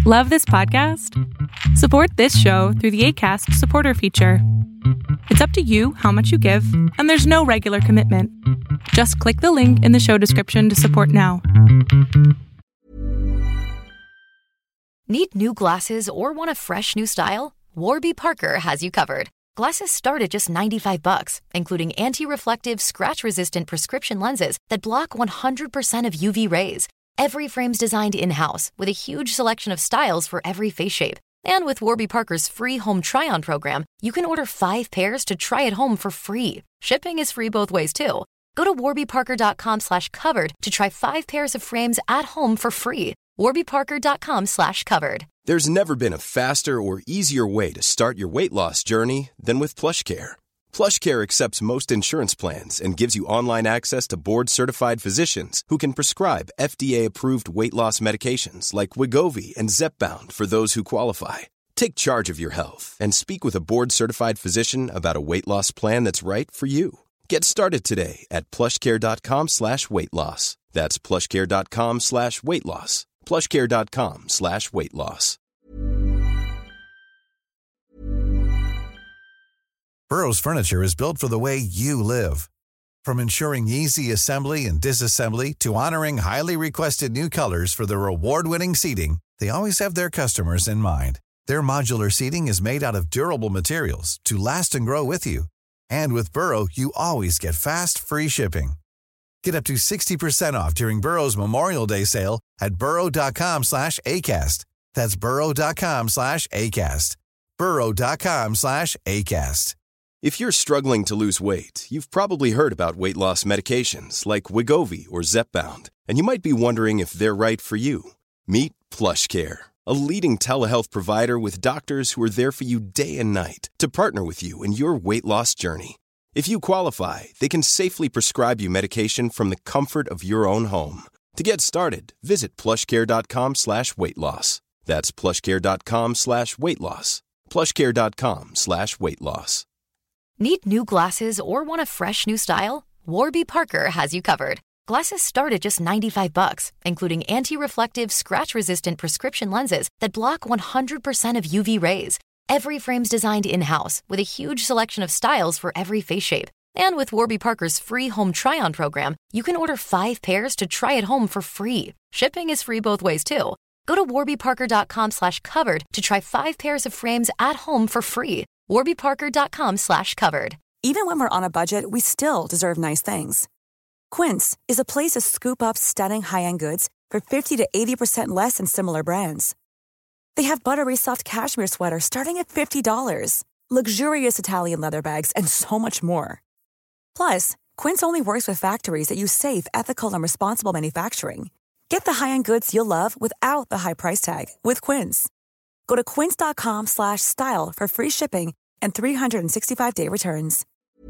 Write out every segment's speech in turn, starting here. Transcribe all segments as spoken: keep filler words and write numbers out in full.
Love this podcast? Support this show through the Acast supporter feature. It's up to you how much you give, and there's no regular commitment. Just click the link in the show description to support now. Need new glasses or want a fresh new style? Warby Parker has you covered. Glasses start at just ninety-five bucks, including anti-reflective, scratch-resistant prescription lenses that block one hundred percent of U V rays. Every frame's designed in-house with a huge selection of styles for every face shape. And with Warby Parker's free home try-on program, you can order five pairs to try at home for free. Shipping is free both ways, too. Go to warbyparker.com slash covered to try five pairs of frames at home for free. warbyparker.com slash covered. There's never been a faster or easier way to start your weight loss journey than with PlushCare. PlushCare accepts most insurance plans and gives you online access to board-certified physicians who can prescribe F D A-approved weight loss medications like Wegovy and Zepbound for those who qualify. Take charge of your health and speak with a board-certified physician about a weight loss plan that's right for you. Get started today at plushcare.com slash weight loss. That's plushcare.com slash weight loss. plushcare.com slash weight loss. Burrow's furniture is built for the way you live. From ensuring easy assembly and disassembly to honoring highly requested new colors for their award-winning seating, they always have their customers in mind. Their modular seating is made out of durable materials to last and grow with you. And with Burrow, you always get fast, free shipping. Get up to sixty percent off during Burrow's Memorial Day sale at burrow.com slash ACAST. That's burrow.com slash ACAST. burrow.com slash ACAST. If you're struggling to lose weight, you've probably heard about weight loss medications like Wegovy or Zepbound, and you might be wondering if they're right for you. Meet PlushCare, a leading telehealth provider with doctors who are there for you day and night to partner with you in your weight loss journey. If you qualify, they can safely prescribe you medication from the comfort of your own home. To get started, visit plushcare.com slash weight loss. That's plushcare.com slash weight loss. plushcare.com slash weight loss. Need new glasses or want a fresh new style? Warby Parker has you covered. Glasses start at just ninety-five bucks, including anti-reflective, scratch-resistant prescription lenses that block one hundred percent of U V rays. Every frame's designed in-house with a huge selection of styles for every face shape. And with Warby Parker's free home try-on program, you can order five pairs to try at home for free. Shipping is free both ways, too. Go to warbyparker.com slash covered to try five pairs of frames at home for free. warbyparker.com slash covered. Even when we're on a budget, we still deserve nice things. Quince is a place to scoop up stunning high-end goods for fifty to eighty percent less than similar brands. They have buttery soft cashmere sweaters starting at fifty dollars, luxurious Italian leather bags, and so much more. Plus, Quince only works with factories that use safe, ethical, and responsible manufacturing. Get the high-end goods you'll love without the high price tag with Quince. Go to quince.com slash style for free shipping and three sixty-five day returns.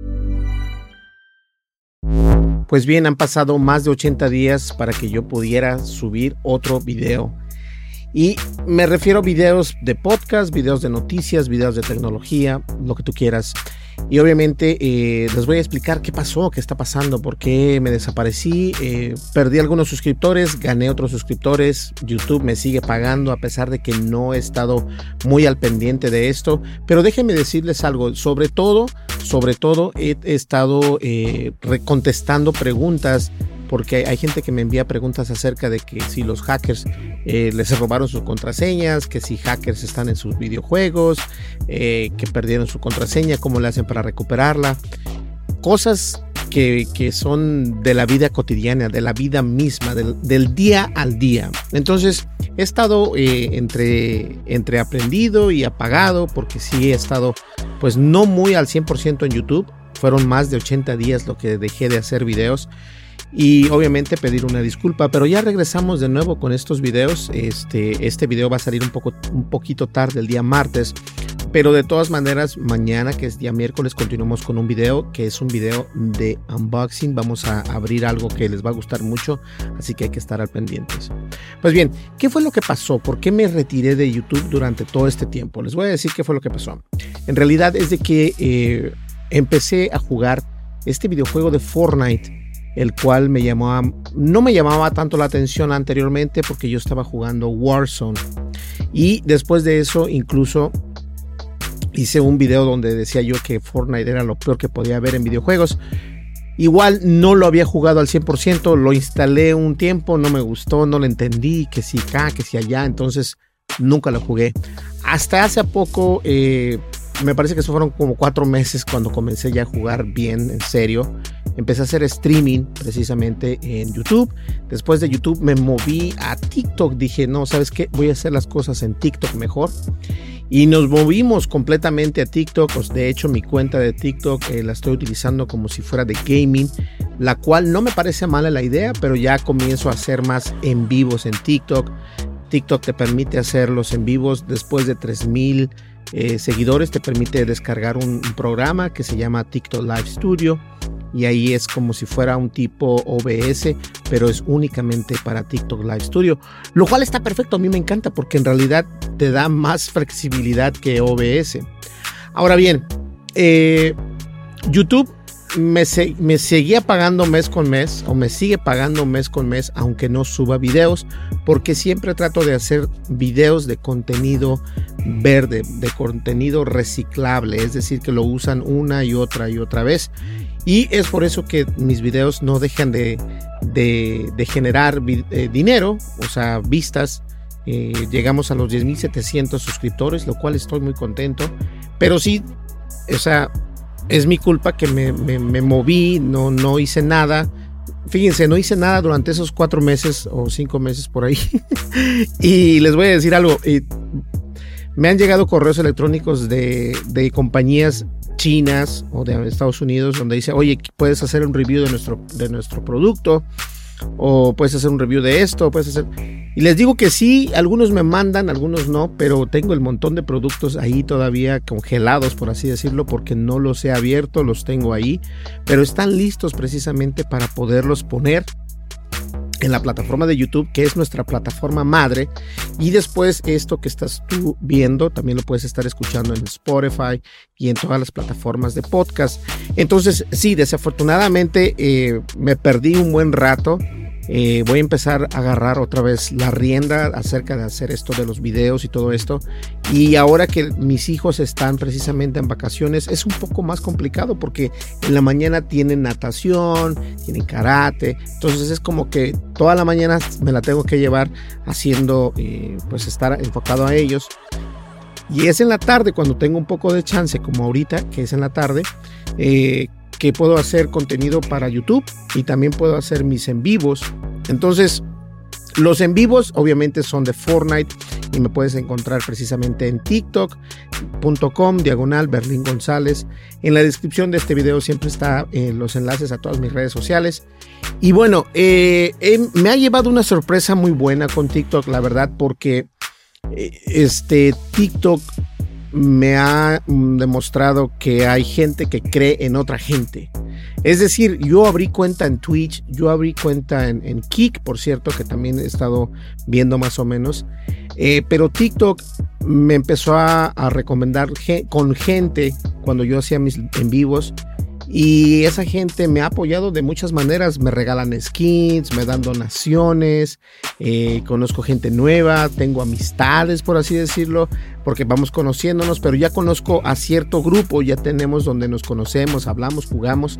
Pues bien, han pasado más de ochenta días para que yo pudiera subir otro video. Y me refiero a videos de podcast, videos de noticias, videos de tecnología, lo que tú quieras. Y obviamente eh, les voy a explicar qué pasó, qué está pasando, por qué me desaparecí. Eh, perdí algunos suscriptores, gané otros suscriptores. YouTube me sigue pagando a pesar de que no he estado muy al pendiente de esto. Pero déjenme decirles algo, sobre todo, sobre todo he, he estado eh, contestando preguntas, porque hay gente que me envía preguntas acerca de que si los hackers eh, les robaron sus contraseñas, que si hackers están en sus videojuegos, eh, que perdieron su contraseña, cómo le hacen para recuperarla. Cosas que, que son de la vida cotidiana, de la vida misma, del, del día al día. Entonces he estado eh, entre, entre aprendido y apagado, porque sí he estado pues no muy al cien por ciento en YouTube. Fueron más de ochenta días lo que dejé de hacer videos. Y obviamente pedir una disculpa, pero ya regresamos de nuevo con estos videos. Este, este video va a salir un, poco, un poquito tarde, el día martes, pero de todas maneras mañana, que es día miércoles, continuamos con un video que es un video de unboxing. Vamos a abrir algo que les va a gustar mucho, así que hay que estar al pendientes. Pues bien, ¿qué fue lo que pasó? ¿Por qué me retiré de YouTube durante todo este tiempo? Les voy a decir qué fue lo que pasó. En realidad es de que eh, empecé a jugar este videojuego de Fortnite, el cual me llamaba, no me llamaba tanto la atención anteriormente porque yo estaba jugando Warzone. Y después de eso incluso hice un video donde decía yo que Fortnite era lo peor que podía haber en videojuegos. Igual no lo había jugado al cien por ciento, lo instalé un tiempo, no me gustó, no lo entendí, que si acá, que si allá, entonces nunca lo jugué. Hasta hace poco, eh, me parece que eso fueron como cuatro meses cuando comencé ya a jugar bien, en serio. Empecé a hacer streaming precisamente en YouTube. Después de YouTube me moví a TikTok, dije no, ¿sabes qué? Voy a hacer las cosas en TikTok mejor. Y nos movimos completamente a TikTok. De hecho, mi cuenta de TikTok eh, la estoy utilizando como si fuera de gaming, la cual no me parece mala la idea, pero ya comienzo a hacer más en vivos en TikTok. TikTok te permite hacer los en vivos después de tres mil eh, seguidores. Te permite descargar un, un programa que se llama TikTok Live Studio. Y ahí es como si fuera un tipo O B S, pero es únicamente para TikTok Live Studio, lo cual está perfecto, a mí me encanta porque en realidad te da más flexibilidad que O B S. Ahora bien, eh, YouTube me, se, me seguía pagando mes con mes, o me sigue pagando mes con mes, aunque no suba videos, porque siempre trato de hacer videos de contenido verde, de contenido reciclable, es decir, que lo usan una y otra y otra vez. Y es por eso que mis videos no dejan de, de, de generar eh, dinero, o sea, vistas. Eh, llegamos a los diez mil setecientos suscriptores, lo cual estoy muy contento. Pero sí, o sea, es mi culpa que me, me, me moví, no, no hice nada. Fíjense, no hice nada durante esos cuatro meses o cinco meses por ahí. Y les voy a decir algo. Eh, me han llegado correos electrónicos de, de compañías chinas o de Estados Unidos donde dice, oye, puedes hacer un review de nuestro, de nuestro producto, o puedes hacer un review de esto, puedes hacer... Y les digo que sí, algunos me mandan, algunos no, pero tengo el montón de productos ahí todavía congelados, por así decirlo, porque no los he abierto, los tengo ahí, pero están listos precisamente para poderlos poner en la plataforma de YouTube, que es nuestra plataforma madre. Y después esto que estás tú viendo también lo puedes estar escuchando en Spotify y en todas las plataformas de podcast. Entonces sí, desafortunadamente eh, me perdí un buen rato. Eh, voy a empezar a agarrar otra vez la rienda acerca de hacer esto de los videos y todo esto. Y ahora que mis hijos están precisamente en vacaciones, es un poco más complicado porque en la mañana tienen natación, tienen karate. Entonces es como que toda la mañana me la tengo que llevar haciendo, eh, pues estar enfocado a ellos. Y es en la tarde cuando tengo un poco de chance, como ahorita, que es en la tarde, eh, que puedo hacer contenido para YouTube y también puedo hacer mis en vivos. Entonces, los en vivos obviamente son de Fortnite y me puedes encontrar precisamente en tiktok punto com diagonal Berlín González. En la descripción de este video siempre está eh, los enlaces a todas mis redes sociales. Y bueno, eh, eh, me ha llevado una sorpresa muy buena con TikTok, la verdad, porque eh, este TikTok me ha demostrado que hay gente que cree en otra gente. Es decir, yo abrí cuenta en Twitch, yo abrí cuenta en, en Kick, por cierto, que también he estado viendo más o menos. Eh, pero TikTok me empezó a, a recomendar ge- con gente cuando yo hacía mis en vivos. Y esa gente me ha apoyado de muchas maneras. Me regalan skins, me dan donaciones, eh, conozco gente nueva, tengo amistades, por así decirlo, porque vamos conociéndonos, pero ya conozco a cierto grupo, ya tenemos donde nos conocemos, hablamos, jugamos.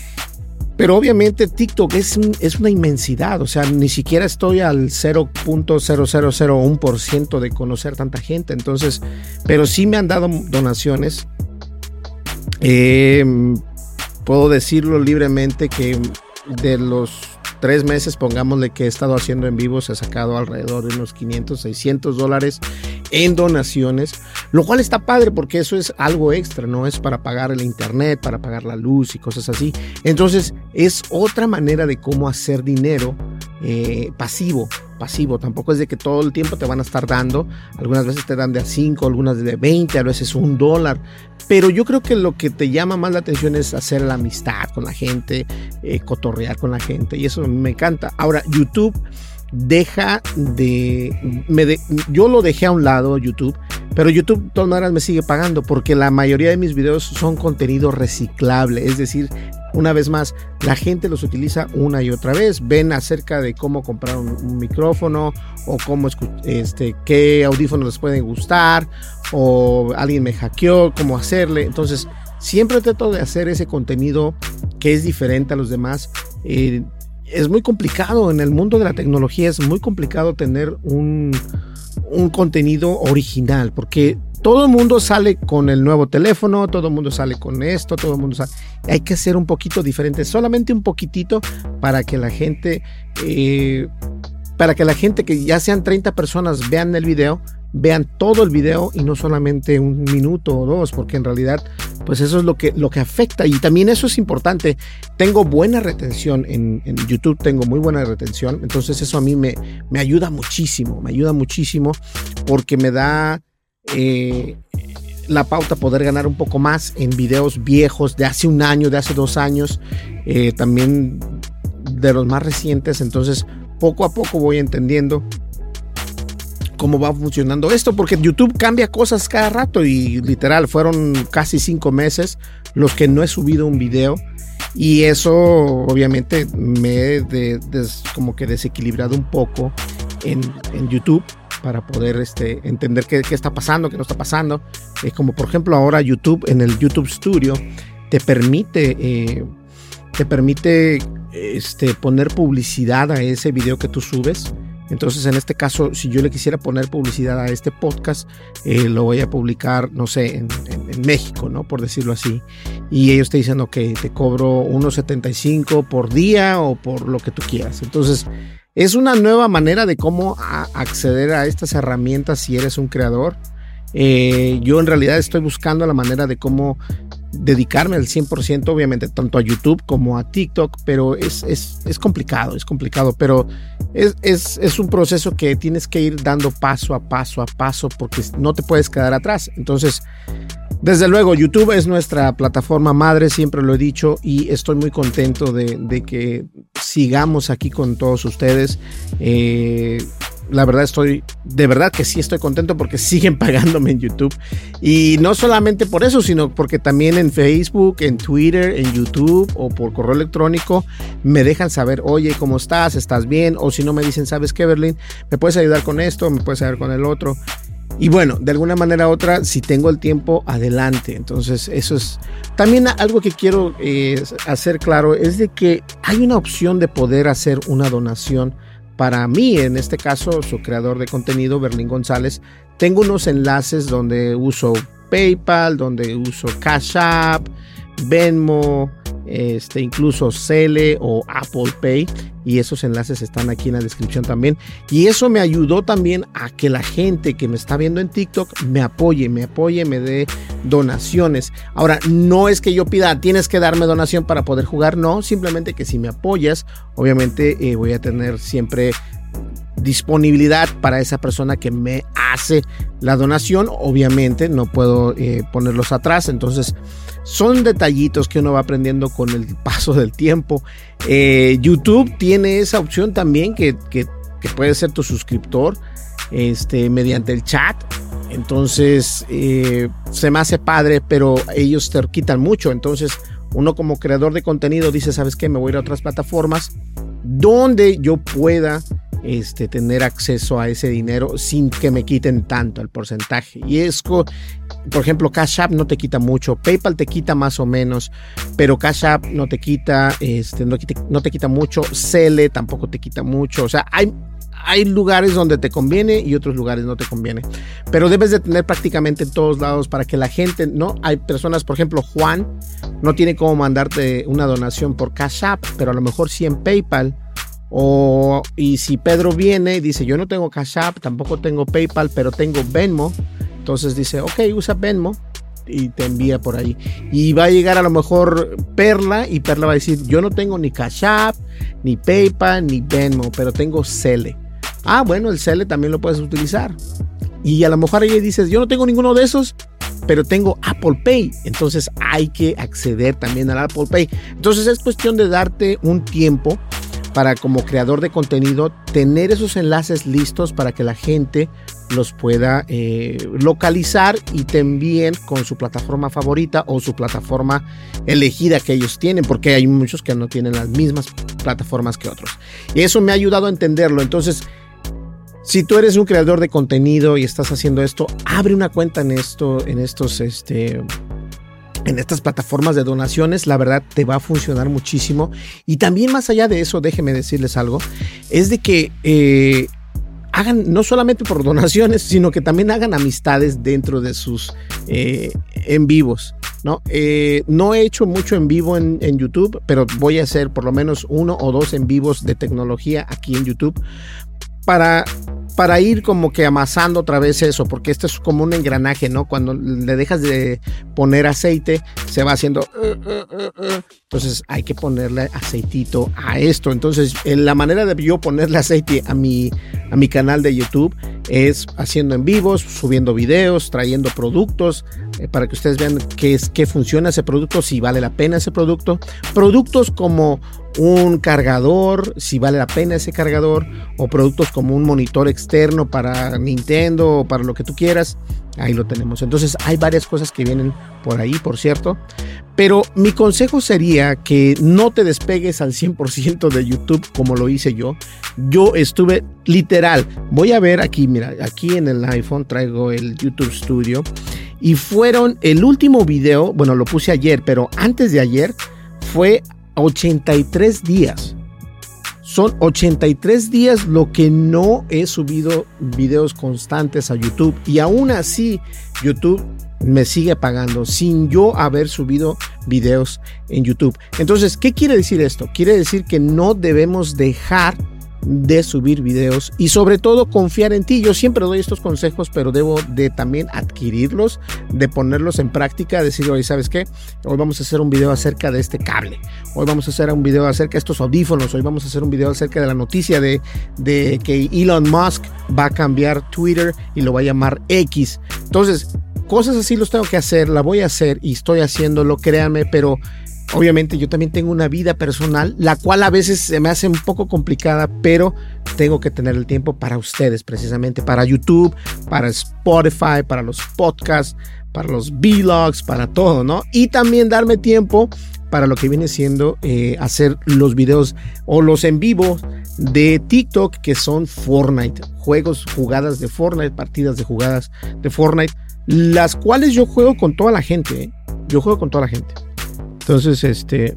Pero obviamente TikTok es, es una inmensidad, o sea, ni siquiera estoy al cero punto cero cero cero uno por ciento de conocer tanta gente. Entonces, pero sí me han dado donaciones. Eh... Puedo decirlo libremente que de los tres meses, pongámosle que he estado haciendo en vivo, se ha sacado alrededor de unos quinientos, seiscientos dólares en donaciones, lo cual está padre porque eso es algo extra, no es para pagar el internet, para pagar la luz y cosas así. Entonces es otra manera de cómo hacer dinero eh, pasivo. pasivo, tampoco es de que todo el tiempo te van a estar dando, algunas veces te dan de a cinco, algunas de veinte, a veces un dólar, pero yo creo que lo que te llama más la atención es hacer la amistad con la gente, eh, cotorrear con la gente, y eso me encanta. Ahora, YouTube deja de, me de, yo lo dejé a un lado, YouTube, pero YouTube de todas maneras me sigue pagando porque la mayoría de mis videos son contenido reciclable, es decir, una vez más, la gente los utiliza una y otra vez. Ven acerca de cómo comprar un, un micrófono o cómo este, qué audífonos les pueden gustar, o alguien me hackeó, cómo hacerle. Entonces, siempre trato de hacer ese contenido que es diferente a los demás. Eh, es muy complicado en el mundo de la tecnología, es muy complicado tener un, un contenido original, porque todo el mundo sale con el nuevo teléfono, todo el mundo sale con esto, todo el mundo sale. Hay que ser un poquito diferente, solamente un poquitito, para que la gente, eh, para que la gente, que ya sean treinta personas, vean el video, vean todo el video y no solamente un minuto o dos, porque en realidad, pues eso es lo que, lo que afecta. Y también eso es importante. Tengo buena retención en, en YouTube, tengo muy buena retención. Entonces eso a mí me, me ayuda muchísimo, me ayuda muchísimo porque me da Eh, la pauta poder ganar un poco más en videos viejos de hace un año, de hace dos años, eh, también de los más recientes. Entonces poco a poco voy entendiendo cómo va funcionando esto, porque YouTube cambia cosas cada rato y literal fueron casi cinco meses los que no he subido un video, y eso obviamente me he de, de, como que desequilibrado un poco en, en YouTube, para poder este, entender qué, qué está pasando, qué no está pasando. Eh, como por ejemplo ahora YouTube, en el YouTube Studio, te permite, eh, te permite este, poner publicidad a ese video que tú subes. Entonces, en este caso, si yo le quisiera poner publicidad a este podcast, eh, lo voy a publicar, no sé, en, en, en México, ¿no? Por decirlo así. Y ellos te dicen, ok, te cobro uno setenta y cinco por día o por lo que tú quieras. Entonces, es una nueva manera de cómo a acceder a estas herramientas si eres un creador. Eh, yo en realidad estoy buscando la manera de cómo dedicarme al cien por ciento, obviamente, tanto a YouTube como a TikTok, pero es, es, es complicado, es complicado, pero es, es, es un proceso que tienes que ir dando paso a paso a paso, porque no te puedes quedar atrás. Entonces, desde luego, YouTube es nuestra plataforma madre, siempre lo he dicho, y estoy muy contento de, de que sigamos aquí con todos ustedes. Eh, la verdad estoy, de verdad que sí estoy contento porque siguen pagándome en YouTube. Y no solamente por eso, sino porque también en Facebook, en Twitter, en YouTube o por correo electrónico me dejan saber, oye, ¿cómo estás? ¿Estás bien? O si no, me dicen, ¿sabes qué, Berlín? ¿Me puedes ayudar con esto? ¿Me puedes ayudar con el otro? Y bueno, de alguna manera u otra, si tengo el tiempo, adelante. Entonces, eso es también algo que quiero eh, hacer claro, es de que hay una opción de poder hacer una donación. Para mí, en este caso, su creador de contenido, Berlín González, tengo unos enlaces donde uso PayPal, donde uso Cash App, Venmo, este, incluso Zelle o Apple Pay, y esos enlaces están aquí en la descripción también. Y eso me ayudó también a que la gente que me está viendo en TikTok me apoye, me apoye, me dé donaciones. Ahora, no es que yo pida, tienes que darme donación para poder jugar, no, simplemente que si me apoyas, obviamente eh, voy a tener siempre disponibilidad para esa persona que me hace la donación. Obviamente no puedo eh, ponerlos atrás. Entonces son detallitos que uno va aprendiendo con el paso del tiempo. eh, YouTube tiene esa opción también que, que, que puede ser tu suscriptor este, mediante el chat. Entonces eh, se me hace padre, pero ellos te quitan mucho. Entonces uno como creador de contenido dice, ¿sabes qué? Me voy a ir a otras plataformas donde yo pueda Este, tener acceso a ese dinero sin que me quiten tanto el porcentaje. Y es, por ejemplo, Cash App no te quita mucho, PayPal te quita más o menos, pero Cash App no te quita, este, no, te, no te quita mucho, Zelle tampoco te quita mucho. O sea, hay, hay lugares donde te conviene y otros lugares no te conviene, pero debes de tener prácticamente en todos lados para que la gente, no, hay personas, por ejemplo, Juan no tiene cómo mandarte una donación por Cash App, pero a lo mejor sí en PayPal. O, y si Pedro viene y dice, yo no tengo Cash App, tampoco tengo PayPal, pero tengo Venmo, entonces dice, ok, usa Venmo y te envía por ahí. Y va a llegar a lo mejor Perla, y Perla va a decir, yo no tengo ni Cash App, ni PayPal, ni Venmo, pero tengo Zelle. Ah, bueno, el Zelle también lo puedes utilizar. Y a lo mejor ahí dices, yo no tengo ninguno de esos, pero tengo Apple Pay. Entonces hay que acceder también al Apple Pay. Entonces es cuestión de darte un tiempo para, como creador de contenido, tener esos enlaces listos para que la gente los pueda eh, localizar y también con su plataforma favorita o su plataforma elegida que ellos tienen, porque hay muchos que no tienen las mismas plataformas que otros. Y eso me ha ayudado a entenderlo. Entonces, si tú eres un creador de contenido y estás haciendo esto, abre una cuenta en esto, en estos, este, en estas plataformas de donaciones. La verdad te va a funcionar muchísimo. Y también más allá de eso, déjenme decirles algo, es de que eh, hagan no solamente por donaciones, sino que también hagan amistades dentro de sus eh, en vivos. ¿No? Eh, no he hecho mucho en vivo en, en YouTube, pero voy a hacer por lo menos uno o dos en vivos de tecnología aquí en YouTube para, para ir como que amasando otra vez eso, porque esto es como un engranaje, ¿no? Cuando le dejas de poner aceite, se va haciendo... Uh, uh, uh, uh. Entonces hay que ponerle aceitito a esto. Entonces la manera de yo ponerle aceite a mi, a mi canal de YouTube es haciendo en vivos, subiendo videos, trayendo productos eh, para que ustedes vean qué es, qué funciona ese producto, si vale la pena ese producto. Productos como un cargador, si vale la pena ese cargador, o productos como un monitor externo para Nintendo o para lo que tú quieras. Ahí lo tenemos. Entonces hay varias cosas que vienen por ahí, por cierto. Pero mi consejo sería que no te despegues al cien por ciento de YouTube como lo hice yo. Yo estuve literal. Voy a ver aquí, mira, aquí en el iPhone traigo el YouTube Studio. Y fueron el último video, bueno, lo puse ayer, pero antes de ayer fue ochenta y tres días. Son ochenta y tres días lo que no he subido videos constantes a YouTube. Y aún así, YouTube me sigue pagando sin yo haber subido videos en YouTube. Entonces, ¿qué quiere decir esto? Quiere decir que no debemos dejar de subir videos y sobre todo confiar en ti. Yo siempre doy estos consejos, pero debo de también adquirirlos, de ponerlos en práctica, decir, oye, ¿sabes qué? Hoy vamos a hacer un video acerca de este cable, hoy vamos a hacer un video acerca de estos audífonos, hoy vamos a hacer un video acerca de la noticia de, de que Elon Musk va a cambiar Twitter y lo va a llamar X. Entonces, cosas así los tengo que hacer, la voy a hacer y estoy haciéndolo, créanme, pero obviamente yo también tengo una vida personal, la cual a veces se me hace un poco complicada, pero tengo que tener el tiempo para ustedes, precisamente para YouTube, para Spotify, para los podcasts, para los vlogs, para todo, ¿no? Y también darme tiempo para lo que viene siendo eh, hacer los videos o los en vivo de TikTok, que son Fortnite, juegos, jugadas de Fortnite, partidas de jugadas de Fortnite, las cuales yo juego con toda la gente, ¿eh? Yo juego con toda la gente. Entonces, este,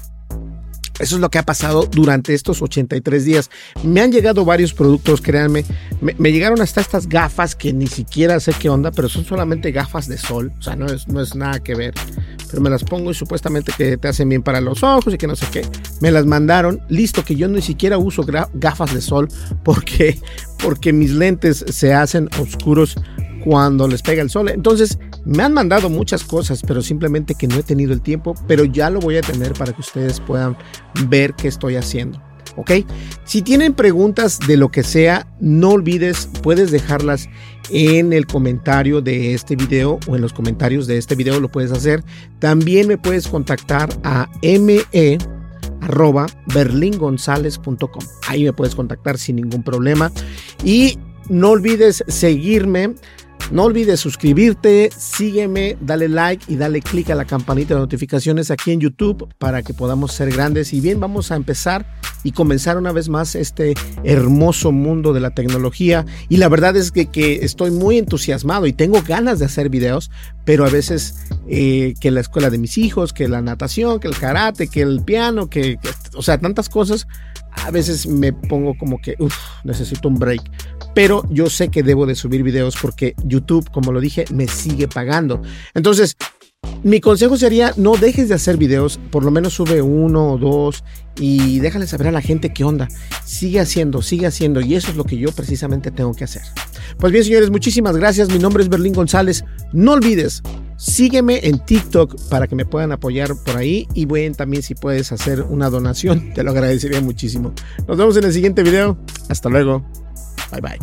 eso es lo que ha pasado durante estos ochenta y tres días. Me han llegado varios productos, créanme. Me, me llegaron hasta estas gafas que ni siquiera sé qué onda, pero son solamente gafas de sol. O sea, no es, no es nada que ver. Pero me las pongo y supuestamente que te hacen bien para los ojos y que no sé qué. Me las mandaron. Listo, que yo ni siquiera uso gafas de sol porque, porque mis lentes se hacen oscuros cuando les pega el sol. Entonces me han mandado muchas cosas, pero simplemente que no he tenido el tiempo, pero ya lo voy a tener para que ustedes puedan ver qué estoy haciendo, ¿ok? Si tienen preguntas de lo que sea, no olvides, puedes dejarlas en el comentario de este video o en los comentarios de este video, lo puedes hacer. También me puedes contactar a me arroba berlingonzalez punto com. Ahí me puedes contactar sin ningún problema. Y no olvides seguirme. No olvides suscribirte, sígueme, dale like y dale click a la campanita de notificaciones aquí en YouTube para que podamos ser grandes. Y bien, vamos a empezar y comenzar una vez más este hermoso mundo de la tecnología. Y la verdad es que, que estoy muy entusiasmado y tengo ganas de hacer videos, pero a veces eh, que la escuela de mis hijos, que la natación, que el karate, que el piano, que, que o sea, tantas cosas, a veces me pongo como que, uff, necesito un break. Pero yo sé que debo de subir videos porque YouTube, como lo dije, me sigue pagando. Entonces, mi consejo sería no dejes de hacer videos, por lo menos sube uno o dos y déjale saber a la gente qué onda. Sigue haciendo, sigue haciendo y eso es lo que yo precisamente tengo que hacer. Pues bien, señores, muchísimas gracias. Mi nombre es Berlín González. No olvides, sígueme en TikTok para que me puedan apoyar por ahí y bueno, también si puedes hacer una donación, te lo agradecería muchísimo. Nos vemos en el siguiente video. Hasta luego. Bye bye.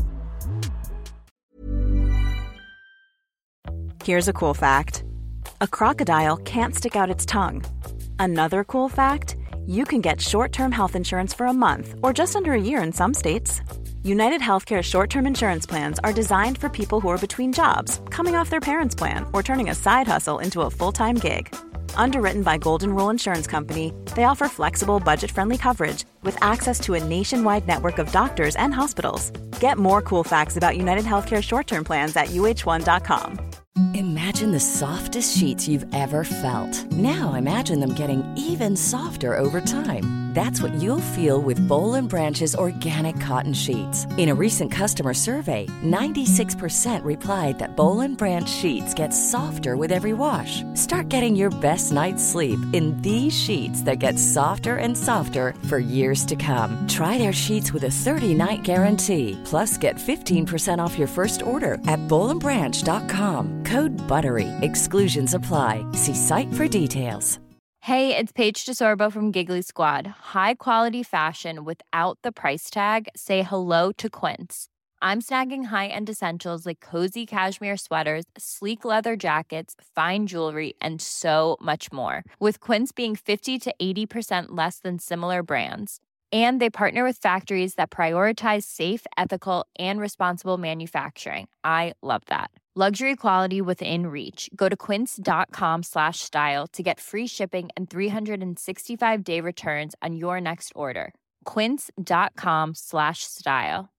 Here's a cool fact. A crocodile can't stick out its tongue. Another cool fact, you can get short-term health insurance for a month or just under a year in some states. United Healthcare short-term insurance plans are designed for people who are between jobs, coming off their parents' plan, or turning a side hustle into a full-time gig. Underwritten by Golden Rule Insurance Company, they offer flexible, budget-friendly coverage with access to a nationwide network of doctors and hospitals. Get more cool facts about United Healthcare short-term plans at U H one dot com. Imagine the softest sheets you've ever felt. Now imagine them getting even softer over time. That's what you'll feel with Boll and Branch's organic cotton sheets. In a recent customer survey, ninety-six percent replied that Boll and Branch sheets get softer with every wash. Start getting your best night's sleep in these sheets that get softer and softer for years to come. Try their sheets with a thirty-night guarantee. Plus, get fifteen percent off your first order at boll and branch dot com. Code BUTTERY. Exclusions apply. See site for details. Hey, it's Paige DeSorbo from Giggly Squad. High quality fashion without the price tag. Say hello to Quince. I'm snagging high-end essentials like cozy cashmere sweaters, sleek leather jackets, fine jewelry, and so much more. With Quince being fifty to eighty percent less than similar brands. And they partner with factories that prioritize safe, ethical, and responsible manufacturing. I love that. Luxury quality within reach. Go to quince.com slash style to get free shipping and three sixty-five day returns on your next order. Quince.com slash style.